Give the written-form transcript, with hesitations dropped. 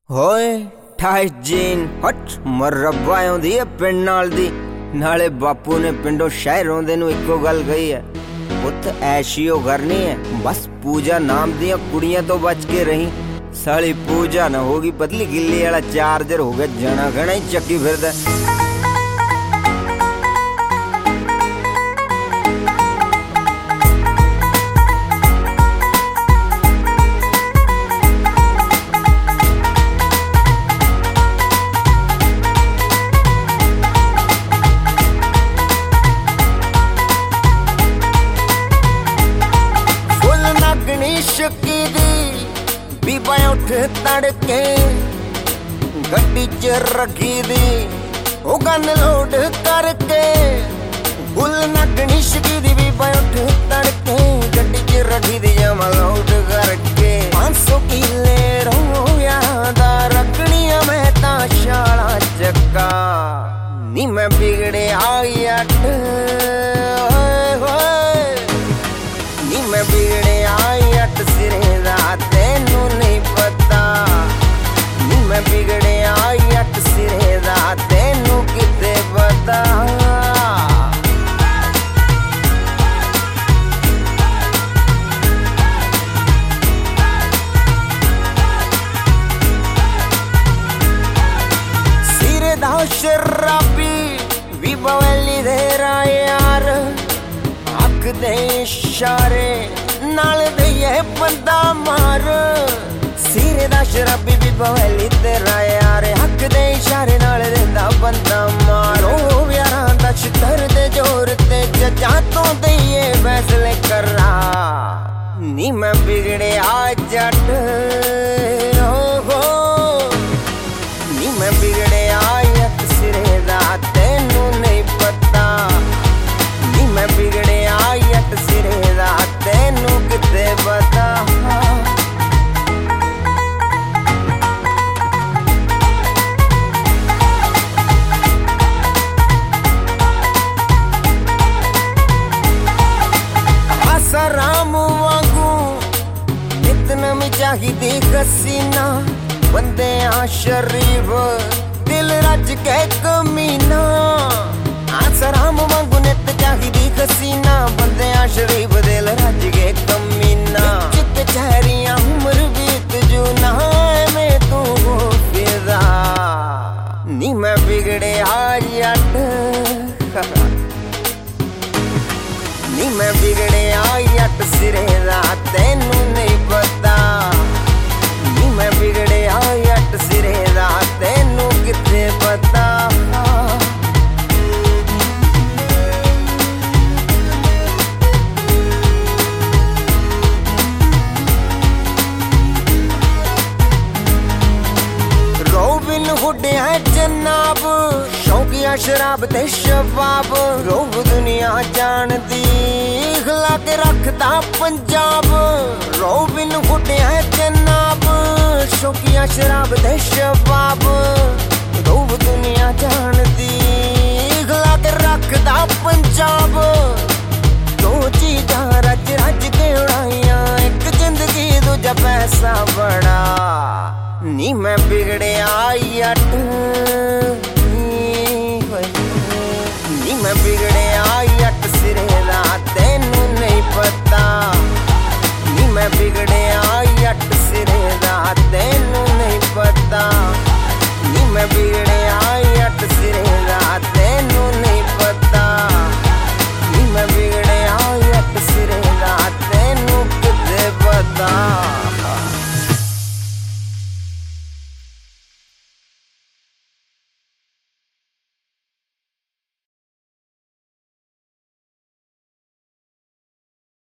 ਹੋਏ 28 ਜੀਨ ਹਟ ਮਰੱਬਾ ਆਉਂਦੀ ਏ ਪਿੰਡ ਨਾਲ ਦੀ ਨਾਲੇ ਬਾਪੂ ਨੇ ਪਿੰਡੋਂ ਸ਼ਹਿਰ ਆਉਂਦੇ ਨੂੰ ਇੱਕੋ ਗੱਲ ਕਹੀ ਹੈ, ਪੁੱਤ ਐਸ਼ੀਓ ਕਰਨੀ ਹੈ, ਬਸ ਪੂਜਾ ਨਾਮ ਦੀਆਂ ਕੁੜੀਆਂ ਤੋਂ ਬਚ ਕੇ ਰਹੀਂ। ਸਾਲੀ ਪੂਜਾ ਨਾ ਹੋਗੀ ਪਤਲੀ ਗਿੱਲੀ ਵਾਲਾ ਚਾਰਜਰ ਹੋ ਗਿਆ ਜਣਾ ਖਣਾ ਹੀ ਚੱਕੀ ਫਿਰਦਾ। शक्की दी बीबा उठ तड़के गड्डी च रखी दी ओ गन लोड करके फुल नगनी शक्की दी बीबा उठ तड़के गड्डी च रखी दी जमा लोड करके 500 किले रोया दा रखनिया मैं ता शाला चक्का नी मैं बिगड़े आई अट नी मैं बिगड़े आई अट सिरे दा तेनू नहीं पता नी मैं बिगड़े आई अट सिरे दा तेनू किते पता। सिरे दा शराबी भी बवेली दे यार अख दे इशारे नाल दे बंदा मार सिरे दा शराबी भी बवेली तेरा यार हक दे इशारे नाल देंदा बंदा मार ओ यारां दा छतर दे जोर ते जजा तो दईए फैसले करा नी मैं बिगड़े आ जट हो नी मैं बिगड़े आ सिरे दा तेनू नहीं पता नी मैं बिगड़े आ सिरे दा तेनू किते पता। आसाराम वांगू इतना में चाहिदी हसीना बंदे आ शरीफ दिल रज के कमीना आसाराम वांगू नित चाहिदी हसीना बंदे आ शरीफ दिल रज के कमीना चित चहरिया उम्र बीत जू ना में तू हो फिदा नी मैं बिगड़े आ अट नी मैं बिगड़े आ अट सिरे दा तेनू नहीं पता नी मैं बिगड़े आ अट सिरे दा तेनू किते पता। है जनाब शौकिया शराब ते शबाब रोब दुनिया जानदी खिला के रखता पंजाब रोबिन हुड है जनाब शौकिया शराब ते शबाब रोब दुनिया जानदी खिला के रखता पंजाब दो चीज़ां रज रज के उड़ाइया एक जिंदगी दूजा पैसा बड़ा नी मैं बिगड़े आई अट नी मैं बिगड़े आई अट सिरे दा तेनू नहीं पता नी मैं बिगड़े आई अट सिरे दा तेनू नहीं